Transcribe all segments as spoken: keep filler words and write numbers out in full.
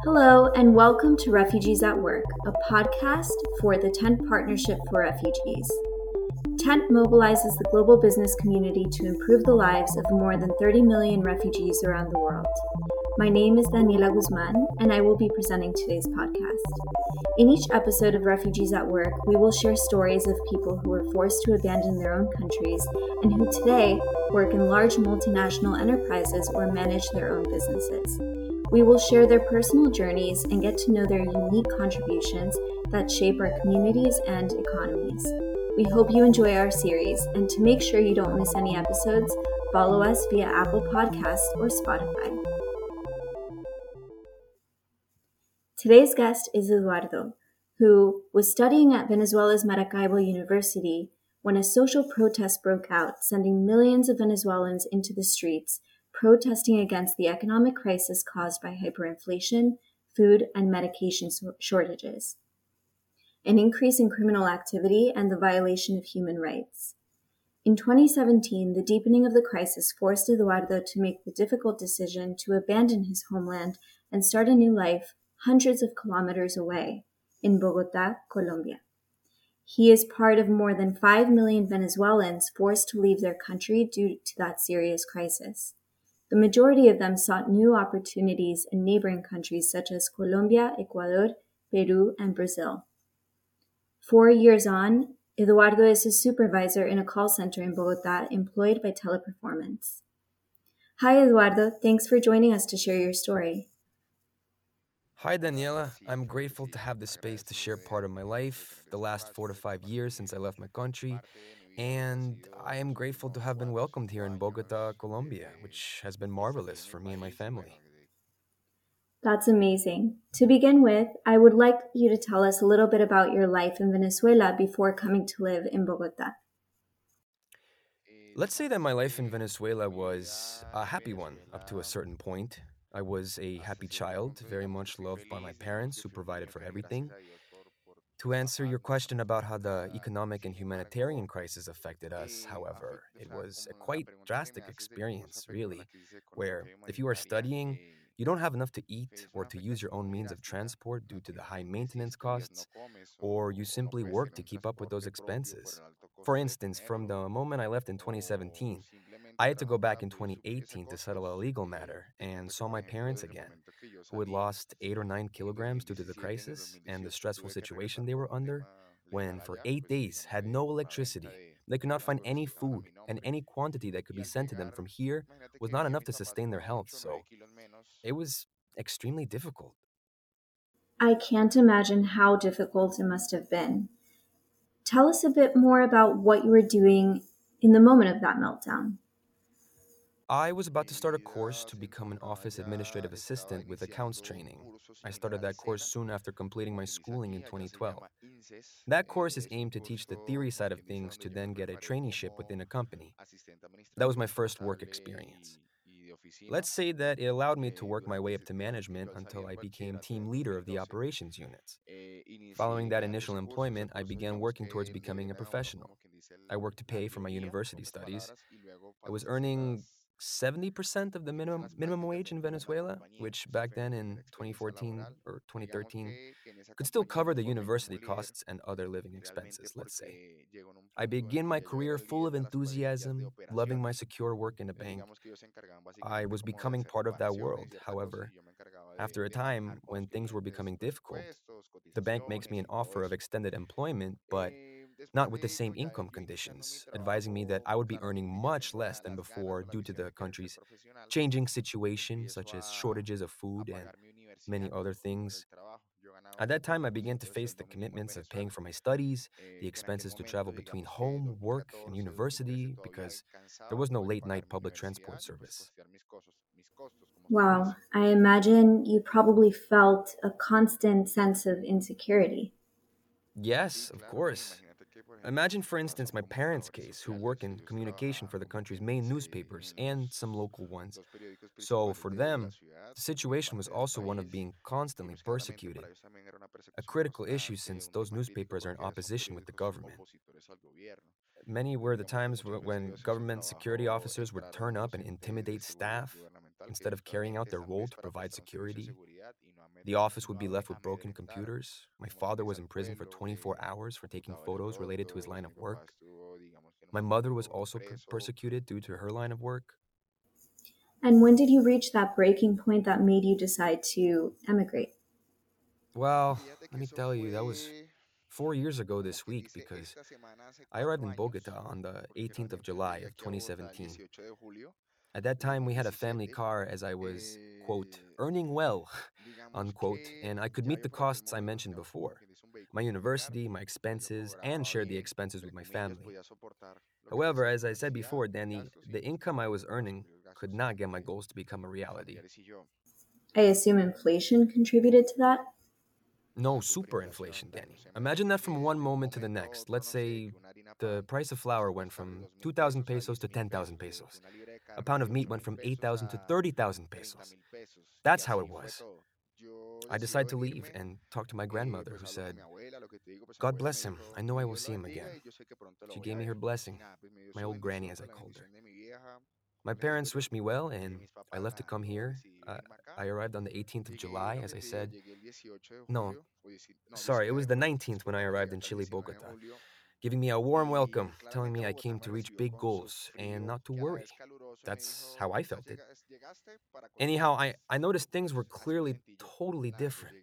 Hello, and welcome to Refugees at Work, a podcast for the Tent Partnership for Refugees. Tent mobilizes the global business community to improve the lives of more than thirty million refugees around the world. My name is Daniela Guzman, and I will be presenting today's podcast. In each episode of Refugees at Work, we will share stories of people who were forced to abandon their own countries and who today work in large multinational enterprises or manage their own businesses. We will share their personal journeys and get to know their unique contributions that shape our communities and economies. We hope you enjoy our series, and to make sure you don't miss any episodes, follow us via Apple Podcasts or Spotify. Today's guest is Eduardo, who was studying at Venezuela's Maracaibo University when a social protest broke out, sending millions of Venezuelans into the streets, protesting against the economic crisis caused by hyperinflation, food and medication shortages, an increase in criminal activity, and the violation of human rights. In twenty seventeen, the deepening of the crisis forced Eduardo to make the difficult decision to abandon his homeland and start a new life hundreds of kilometers away in Bogotá, Colombia. He is part of more than five million Venezuelans forced to leave their country due to that serious crisis. The majority of them sought new opportunities in neighboring countries such as Colombia, Ecuador, Peru, and Brazil. Four years on, Eduardo is a supervisor in a call center in Bogotá employed by Teleperformance. Hi, Eduardo. Thanks for joining us to share your story. Hi, Daniela. I'm grateful to have the space to share part of my life, the last four to five years since I left my country, and I am grateful to have been welcomed here in Bogota, Colombia, which has been marvelous for me and my family. That's amazing. To begin with, I would like you to tell us a little bit about your life in Venezuela before coming to live in Bogotá. Let's say that my life in Venezuela was a happy one up to a certain point. I was a happy child, very much loved by my parents who provided for everything. To answer your question about how the economic and humanitarian crisis affected us, however, it was a quite drastic experience, really, where if you are studying, you don't have enough to eat or to use your own means of transport due to the high maintenance costs, or you simply work to keep up with those expenses. For instance, from the moment I left in twenty seventeen, I had to go back in twenty eighteen to settle a legal matter and saw my parents again, who had lost eight or nine kilograms due to the crisis and the stressful situation they were under, when for eight days had no electricity. They could not find any food, and any quantity that could be sent to them from here was not enough to sustain their health, so it was extremely difficult. I can't imagine how difficult it must have been. Tell us a bit more about what you were doing in the moment of that meltdown. I was about to start a course to become an office administrative assistant with accounts training. I started that course soon after completing my schooling in twenty twelve. That course is aimed to teach the theory side of things to then get a traineeship within a company. That was my first work experience. Let's say that it allowed me to work my way up to management until I became team leader of the operations units. Following that initial employment, I began working towards becoming a professional. I worked to pay for my university studies. I was earning seventy percent of the minimum minimum wage in Venezuela, which back then in twenty fourteen or twenty thirteen could still cover the university costs and other living expenses, let's say. I begin my career full of enthusiasm, loving my secure work in a bank. I was becoming part of that world. However, after a time when things were becoming difficult, the bank makes me an offer of extended employment, but not with the same income conditions, advising me that I would be earning much less than before due to the country's changing situation, such as shortages of food and many other things. At that time, I began to face the commitments of paying for my studies, the expenses to travel between home, work, and university, because there was no late night public transport service. Wow, I imagine you probably felt a constant sense of insecurity. Yes, of course. Imagine, for instance, my parents' case, who work in communication for the country's main newspapers and some local ones. So, for them, the situation was also one of being constantly persecuted, a critical issue since those newspapers are in opposition with the government. Many were the times wh- when government security officers would turn up and intimidate staff. instead of carrying out their role to provide security. The office would be left with broken computers. My father was in prison for twenty-four hours for taking photos related to his line of work. My mother was also per- persecuted due to her line of work. And when did you reach that breaking point that made you decide to emigrate? Well, let me tell you, that was four years ago this week because I arrived in Bogota on the eighteenth of July of twenty seventeen. At that time, we had a family car as I was, quote, earning well, unquote, and I could meet the costs I mentioned before: my university, my expenses, and share the expenses with my family. However, as I said before, Danny, the income I was earning could not get my goals to become a reality. I assume inflation contributed to that. No superinflation, Danny. Imagine that from one moment to the next. Let's say the price of flour went from two thousand pesos to ten thousand pesos. A pound of meat went from eight thousand to thirty thousand pesos. That's how it was. I decided to leave and talk to my grandmother, who said, God bless him. I know I will see him again. She gave me her blessing, my old granny, as I called her. My parents wished me well, and I left to come here. Uh, I arrived on the eighteenth of July, as I said. No, sorry, it was the nineteenth when I arrived in Chile, Bogota, giving me a warm welcome, telling me I came to reach big goals and not to worry. That's how I felt it. Anyhow, I, I noticed things were clearly totally different.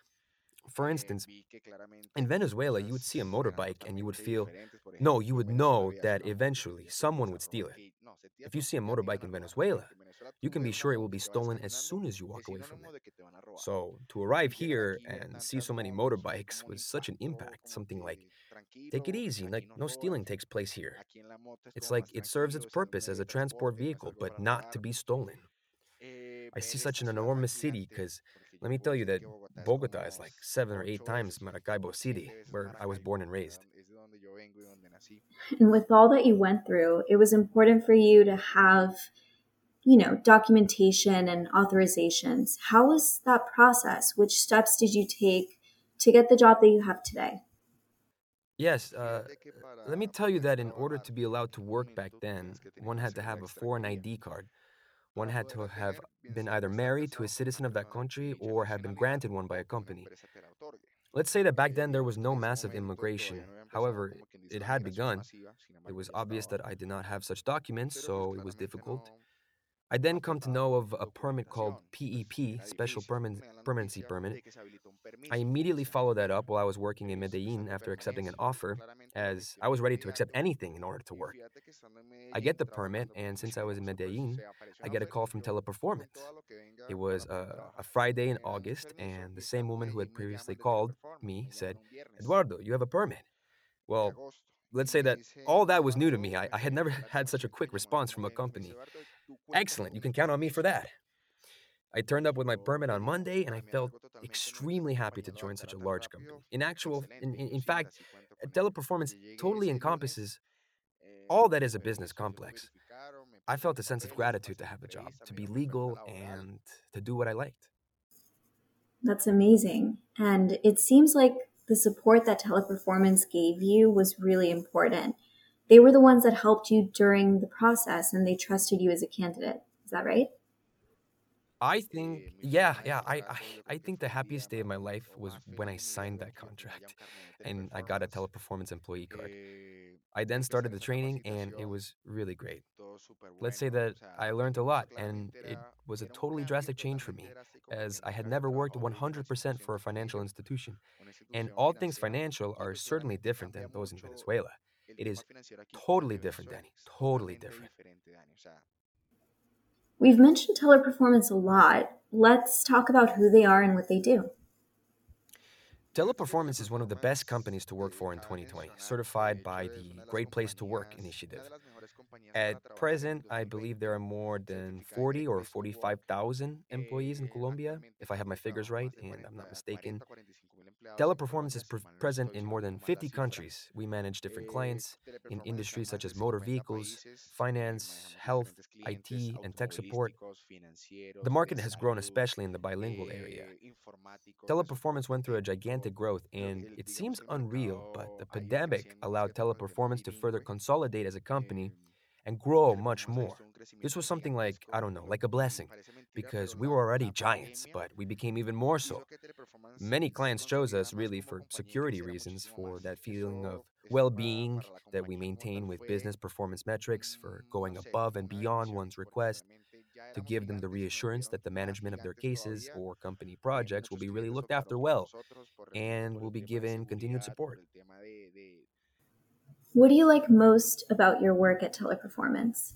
For instance, in Venezuela, you would see a motorbike and you would feel, no, you would know that eventually someone would steal it. If you see a motorbike in Venezuela, you can be sure it will be stolen as soon as you walk away from it. So, to arrive here and see so many motorbikes was such an impact, something like, take it easy, like no stealing takes place here. It's like it serves its purpose as a transport vehicle, but not to be stolen. I see such an enormous city because let me tell you that Bogota is like seven or eight times Maracaibo City, where I was born and raised. And with all that you went through, it was important for you to have, you know, documentation and authorizations. How was that process? Which steps did you take to get the job that you have today? Yes, uh, let me tell you that in order to be allowed to work back then, one had to have a foreign I D card. One had to have been either married to a citizen of that country or have been granted one by a company. Let's say that back then there was no massive immigration. However, it had begun. It was obvious that I did not have such documents, so it was difficult. I then come to know of a permit called P E P, Special Perman- Permanency Permit. I immediately followed that up while I was working in Medellin after accepting an offer, as I was ready to accept anything in order to work. I get the permit, and since I was in Medellin, I get a call from Teleperformance. It was a, a Friday in August, and the same woman who had previously called me said, Eduardo, you have a permit. Well, let's say that all that was new to me. I, I had never had such a quick response from a company. Excellent, you can count on me for that. I turned up with my permit on Monday, and I felt extremely happy to join such a large company. In actual, in, in, in fact, Teleperformance totally encompasses all that is a business complex. I felt a sense of gratitude to have a job, to be legal, and to do what I liked. That's amazing. And it seems like the support that Teleperformance gave you was really important. They were the ones that helped you during the process and they trusted you as a candidate. Is that right? I think, yeah, yeah, I, I, I think the happiest day of my life was when I signed that contract and I got a Teleperformance employee card. I then started the training, and it was really great. Let's say that I learned a lot, and it was a totally drastic change for me, as I had never worked one hundred percent for a financial institution. And all things financial are certainly different than those in Venezuela. It is totally different, Danny. Totally different. We've mentioned Teleperformance a lot. Let's talk about who they are and what they do. Teleperformance is one of the best companies to work for in twenty twenty, certified by the Great Place to Work initiative. At present, I believe there are more than forty or forty-five thousand employees in Colombia, if I have my figures right and I'm not mistaken. Teleperformance is pre- present in more than fifty countries. We manage different clients in industries such as motor vehicles, finance, health, I T, and tech support. The market has grown especially in the bilingual area. Teleperformance went through a gigantic growth, and it seems unreal, but the pandemic allowed Teleperformance to further consolidate as a company and grow much more. This was something like, I don't know, like a blessing, because we were already giants, but we became even more so. Many clients chose us really for security reasons, for that feeling of well being that we maintain with business performance metrics, for going above and beyond one's request, to give them the reassurance that the management of their cases or company projects will be really looked after well and will be given continued support. What do you like most about your work at Teleperformance?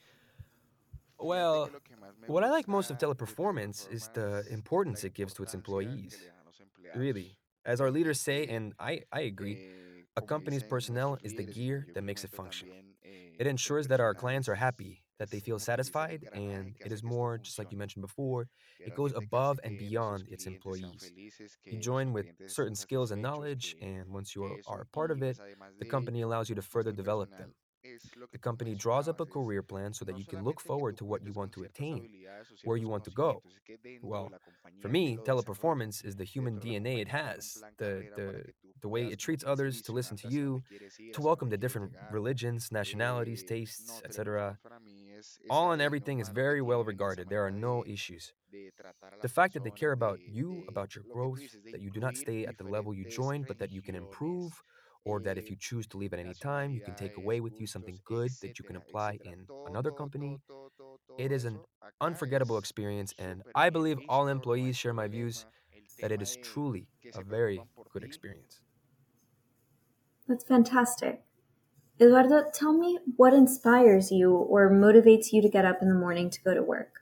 Well, what I like most of Teleperformance is the importance it gives to its employees. Really, as our leaders say, and I, I agree, a company's personnel is the gear that makes it function. It ensures that our clients are happy, that they feel satisfied, and it is more, just like you mentioned before, it goes above and beyond its employees. You join with certain skills and knowledge, and once you are, are a part of it, the company allows you to further develop them. The company draws up a career plan so that you can look forward to what you want to attain, where you want to go. Well, for me, teleperformance is the human D N A it has, the the the way it treats others to listen to you, to welcome the different religions, nationalities, tastes, et cetera. All and everything is very well regarded. There are no issues. The fact that they care about you, about your growth, that you do not stay at the level you joined, but that you can improve, or that if you choose to leave at any time, you can take away with you something good that you can apply in another company. It is an unforgettable experience, and I believe all employees share my views that it is truly a very good experience. That's fantastic. Eduardo, tell me what inspires you or motivates you to get up in the morning to go to work.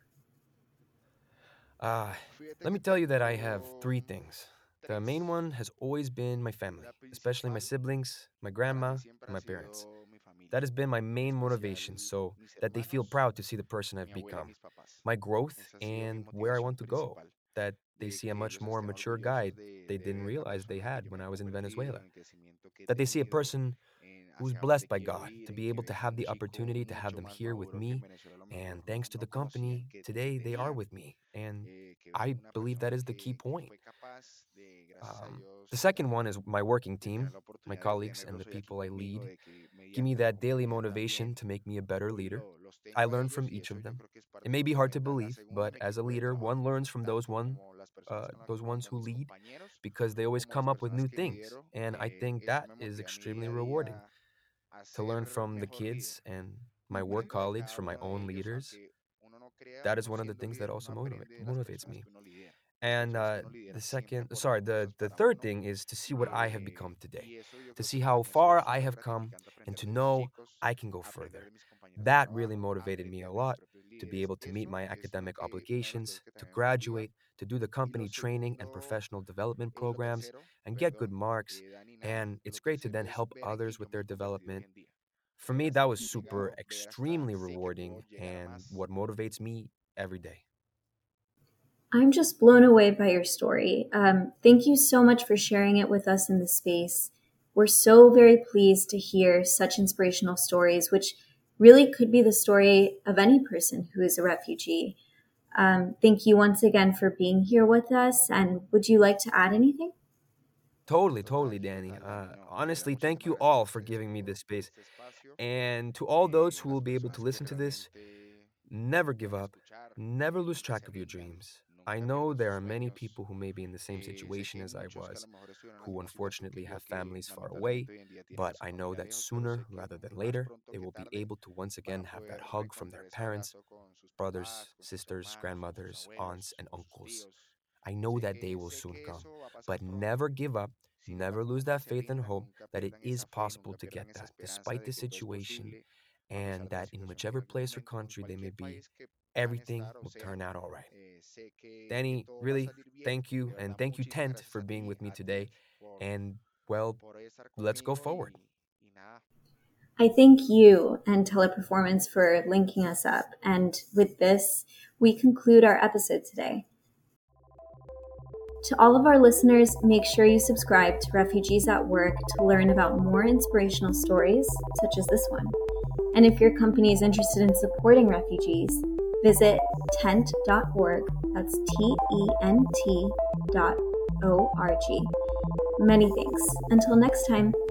Ah, let me tell you that I have three things. The main one has always been my family, especially my siblings, my grandma, and my parents. That has been my main motivation, so that they feel proud to see the person I've become, my growth, and where I want to go. That they see a much more mature guy they didn't realize they had when I was in Venezuela. That they see a person who's blessed by God to be able to have the opportunity to have them here with me. And thanks to the company, today they are with me. And I believe that is the key point. Um, the second one is my working team, my colleagues, and the people I lead give me that daily motivation to make me a better leader. I learn from each of them. It may be hard to believe, but as a leader, one learns from those one, uh, those ones who lead, because they always come up with new things, and I think that is extremely rewarding. To learn from the kids and my work colleagues, from my own leaders, that is one of the things that also motivate, motivates me. And uh, the second, sorry, the, the third thing is to see what I have become today, to see how far I have come, and to know I can go further. That really motivated me a lot to be able to meet my academic obligations, to graduate, to do the company training and professional development programs, and get good marks. And it's great to then help others with their development. For me, that was super, extremely rewarding and what motivates me every day. I'm just blown away by your story. Um, thank you so much for sharing it with us in the space. We're so very pleased to hear such inspirational stories, which really could be the story of any person who is a refugee. Um, thank you once again for being here with us. And would you like to add anything? Totally, totally, Danny. Uh, honestly, thank you all for giving me this space. And to all those who will be able to listen to this, never give up, never lose track of your dreams. I know there are many people who may be in the same situation as I was, who unfortunately have families far away, but I know that sooner rather than later, they will be able to once again have that hug from their parents, brothers, sisters, grandmothers, aunts, and uncles. I know that day will soon come, but never give up, never lose that faith and hope that it is possible to get that despite the situation, and that in whichever place or country they may be, everything will turn out all right. Danny, really, thank you, and thank you, Tent, for being with me today. And, well, let's go forward. I thank you and Teleperformance for linking us up. And with this, we conclude our episode today. To all of our listeners, make sure you subscribe to Refugees at Work to learn about more inspirational stories, such as this one. And if your company is interested in supporting refugees, visit tent dot org. That's T E N T dot O R G. Many thanks. Until next time.